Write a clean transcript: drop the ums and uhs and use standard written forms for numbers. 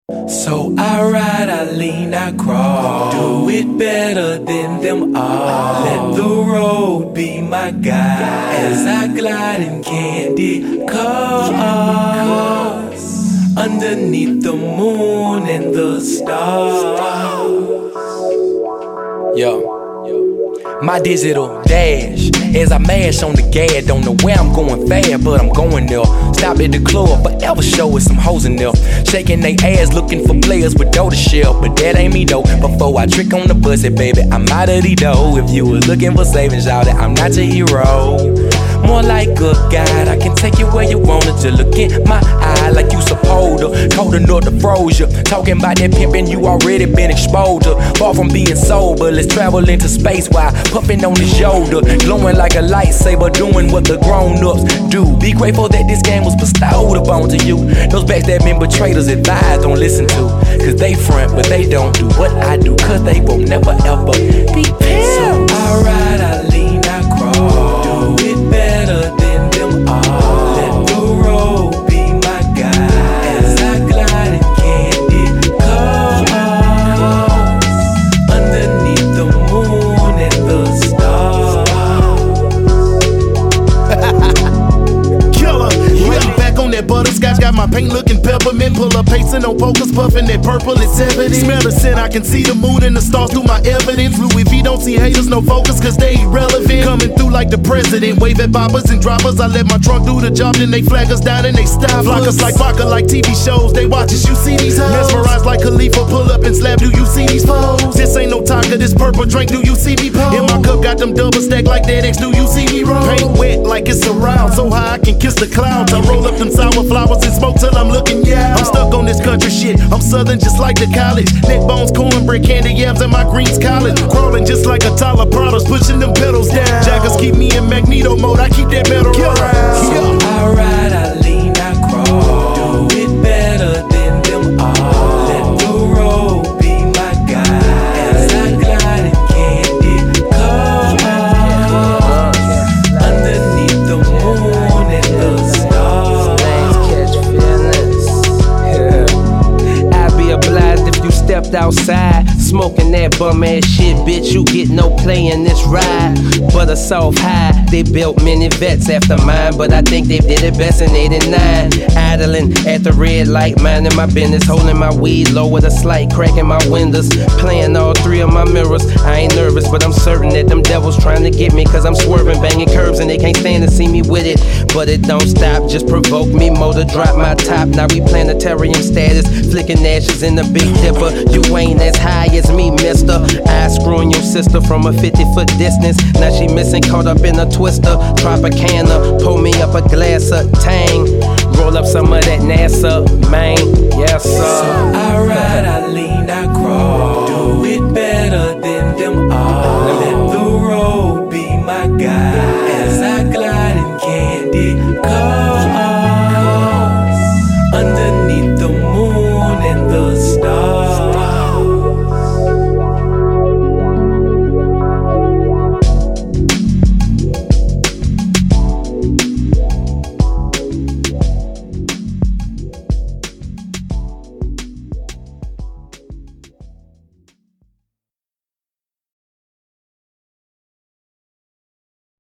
So I ride, I lean, I crawl. Do it better than them all. Let the road be my guide as I glide in candy cars underneath the moon and the stars. Yo. My digital dash as I mash on the gas. Don't know where I'm going fast, but I'm going there. Stop at the club, forever show with some hoes in there. Shaking they ass, looking for players with dough to share. But that ain't me though. Before I trick on the bussy, baby, I'm out of the dough. If you was looking for savings, y'all, that I'm not your hero. More like a guide, I can take you where you wanna. Just look in my eye like you supposed to. Cold enough to froze you. Talking about that pimpin', you already been exposed to. Far from being sober, let's travel into space while puffin' on his shoulder. Glowing like a lightsaber, doing what the grown-ups do. Be grateful that this game was bestowed upon to you. Those backstabbing betrayers advise don't listen to. Cause they front, but they don't do what I do. Cause they won't never ever be pimps. So I ride, I lean, I crawl. Do it better than them all. Let the road be my guide as I glide in candy cars underneath the moon and the stars. Killer, yeah. Back on that butterscotch, got my paint looking peppermint. Pull up pacing on pokers, puffing that purple, it's evident. Smell the scent, I can see the moon and the stars through my evidence. Louis V don't see haters, no focus, cause they irrelevant. Coming through like the president, wave at boppers and droppers. I let my trunk do the job, then they flag us down and they stop. Flock us like vodka, like TV shows, they watch us, you see these hoes. Mesmerized like Khalifa, pull up and slap, do you see these foes? This ain't no Tonka, this purple drink, do you see me pose? In my cup, got them double stack like that X, do you see me roll? Paint wet like it's around, so high I can kiss the clouds. I roll up them sour flowers and smoke till I'm looking, yeah. I'm stuck on this country shit, I'm southern just like the college. Neck bones, cornbread, candy yams, and my greens college. Crawling just like a Tyler Prados, pushing them pedals down. Jackers keep me in Magneto mode, I keep that metal around. So I ride, I lean, I crawl. Do it better than them all. Let the road be my guide as I glide in candy cars underneath the moon and the stars. Catch feelings. I'd be obliged if you stepped outside, smoking that bum ass shit, bitch. You get no play in this ride, but a soft high. They built many vets after mine, but I think they did it best in '89. Idling at the red light, minding my business, holding my weed low with a slight crack in my windows, playing all three of my mirrors. I ain't nervous, but I'm certain that them devils trying to get me, cause I'm swerving, banging curves, and they can't stand to see me with it. But it don't stop, just provoke me more to drop my top. Now we planetarium status, flicking ashes in the Big Dipper. You ain't as high as me, mister. I screwing your sister from a 50-foot distance. Now she missing, caught up in a twister. Tropicana, pull me up a glass of Tang. Roll up some of that NASA, man. Yes, sir. So I ride, I lean, I crawl.